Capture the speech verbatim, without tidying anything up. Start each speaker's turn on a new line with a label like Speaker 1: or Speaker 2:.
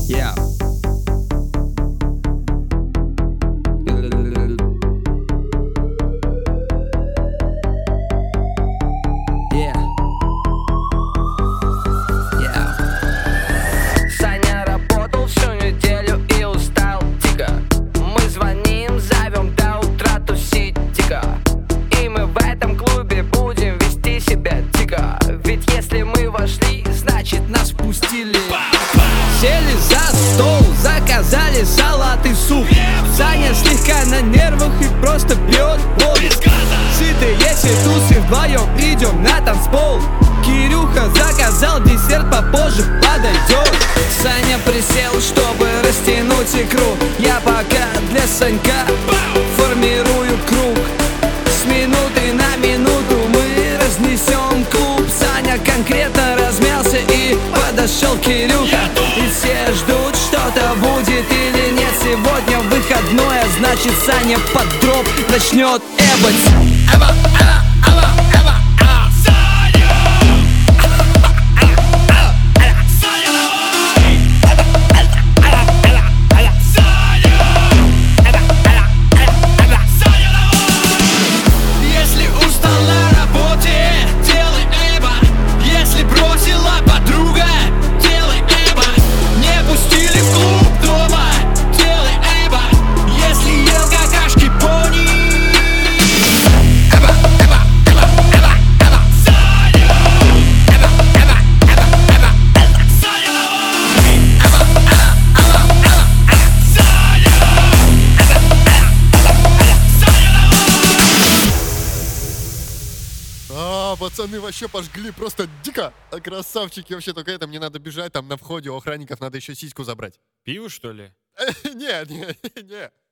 Speaker 1: Yeah. Yeah. Yeah.
Speaker 2: Саня работал всю неделю и устал дико. Мы звоним, зовем до утра тусить дико. И мы в этом клубе будем вести себя дико. Ведь если мы вошли, значит нас впустили.
Speaker 1: Сели за стол, заказали салат и суп. Саня слегка на нервах и просто пьет воду. Сытые тусы, вдвоем идем на танцпол. Кирюха заказал десерт, попозже подойдет. Саня присел, чтобы растянуть икру. Я пока для Санька формирую круг. С минуты на минуту мы разнесем клуб. Саня конкретно размялся и подошел Кирюха. И все ждут, что-то будет или нет. Сегодня выходной, а значит Саня под дроп начнет эбать. Эба, эба, эба, эба, эба. Саня! Если устал на работе, делай эба. Если бросила подруга, делай эба. Не пустили в клуб дома, делай эба. Если ел какашки пони, эба, эба, эба, эба, эба. Саня! Эба, эба, эба, эба, эба. Саня! Эба, эба, эба, эба, эба. Саня! Эба, эба, эба, эба. Саня!
Speaker 3: А, пацаны вообще пожгли просто дико. А, красавчики, вообще только это мне надо бежать, там на входе у охранников надо еще сиську забрать.
Speaker 4: Пиво, что ли?
Speaker 3: Не, не, не.